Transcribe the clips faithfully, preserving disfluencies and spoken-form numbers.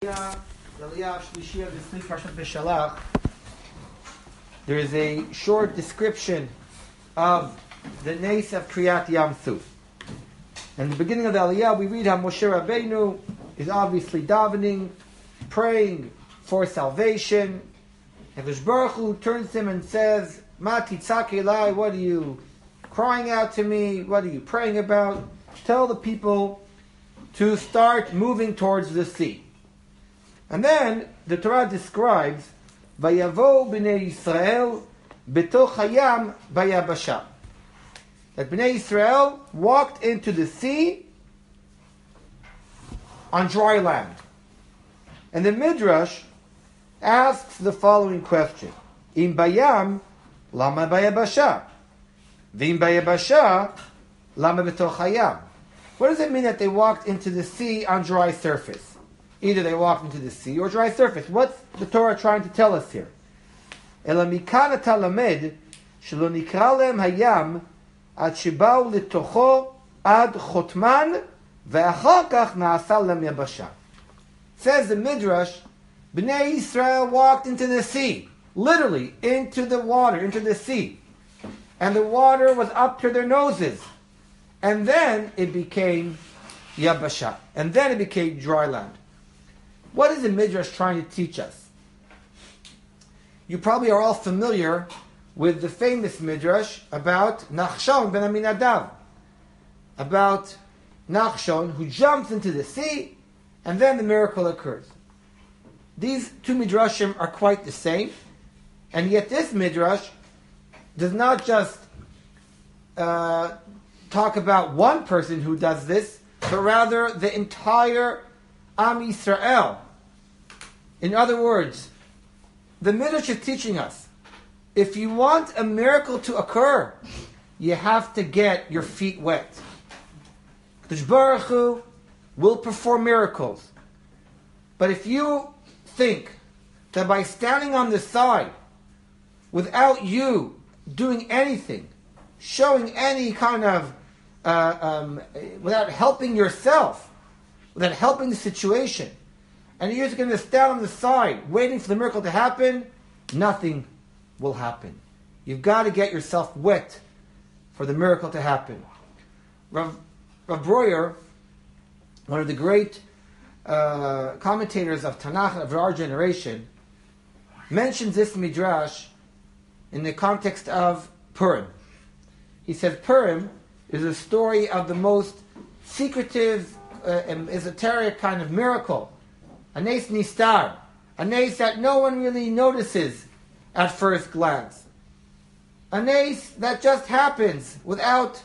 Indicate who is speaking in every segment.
Speaker 1: There is a short description of the Nes of Kriyat Yam Suf. In the beginning of the Aliyah, we read how Moshe Rabbeinu is obviously davening, praying for salvation. HaKadosh Baruch Hu turns to him and says, "Ma titzak elai, what are you crying out to me? What are you praying about? Tell the people to start moving towards the sea." And then the Torah describes Vayavo b'nei Yisrael betoch hayam bayabasha, that Bnei Yisrael walked into the sea on dry land. And the Midrash asks the following question: Im bayam lama bayabasha, v'im bayabasha lama betoch hayam. What does it mean that they walked into the sea on dry surface? Either they walked into the sea or dry surface. What's the Torah trying to tell us here? Ela mikana talamed shelo nikra lehem hayam ad shebau letocho ad chotman ve'achar kach na'asa lehem yabasha. Says the Midrash, Bnei Yisrael walked into the sea, literally into the water, into the sea, and the water was up to their noses, and then it became yabasha, and then it became dry land. What is the Midrash trying to teach us? You probably are all familiar with the famous Midrash about Nachshon ben Aminadav, about Nachshon who jumps into the sea and then the miracle occurs. These two Midrashim are quite the same, and yet this Midrash does not just uh, talk about one person who does this, but rather the entire Am Yisrael. In other words, the Midrash is teaching us, if you want a miracle to occur, you have to get your feet wet. HaKadosh Baruch Hu will perform miracles. But if you think that by standing on the side, without you doing anything, showing any kind of, uh, um, without helping yourself, without helping the situation, and you're just going to stand on the side waiting for the miracle to happen, nothing will happen. You've got to get yourself wet for the miracle to happen. Rav, Rav Breuer, one of the great uh, commentators of Tanakh of our generation, mentions this Midrash in the context of Purim. He says Purim is a story of the most secretive Uh, an esoteric kind of miracle, a nes nistar, a nes that no one really notices at first glance, a nes that just happens without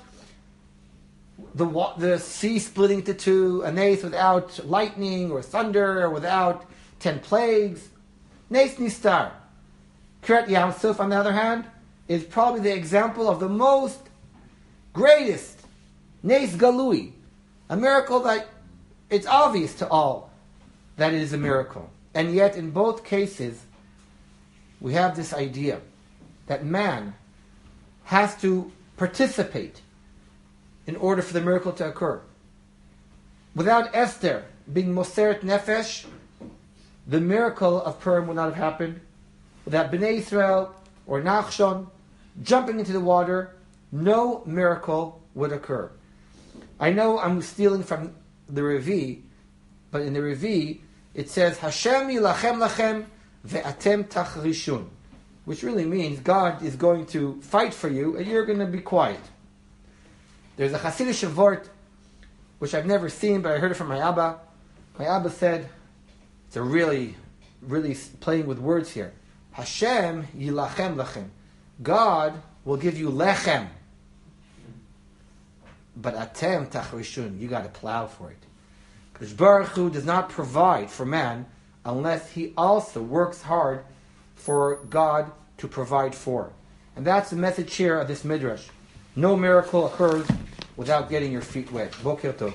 Speaker 1: the the sea splitting into two, a nes without lightning or thunder or without ten plagues, nes nistar. Kriyat Yam Suf, on the other hand, is probably the example of the most greatest nes galui, a miracle that it's obvious to all that it is a miracle. And yet in both cases, we have this idea that man has to participate in order for the miracle to occur. Without Esther being Moseret Nefesh, the miracle of Purim would not have happened. Without Bnei Yisrael or Nachshon jumping into the water, no miracle would occur. I know I'm stealing from the Revi, but in the Revi it says Hashem yilachem lachem ve'atem tachrishun, which really means God is going to fight for you and you're going to be quiet. There's a Hasidic Shavort which I've never seen, but I heard it from my Abba. My Abba said, it's a really, really playing with words here. Hashem yilachem lachem, God will give you lechem, but atem tachrishun, you got to plow for it. Because Baruch Hu does not provide for man unless he also works hard for God to provide for. And that's the message here of this Midrash. No miracle occurs without getting your feet wet. Boker tov.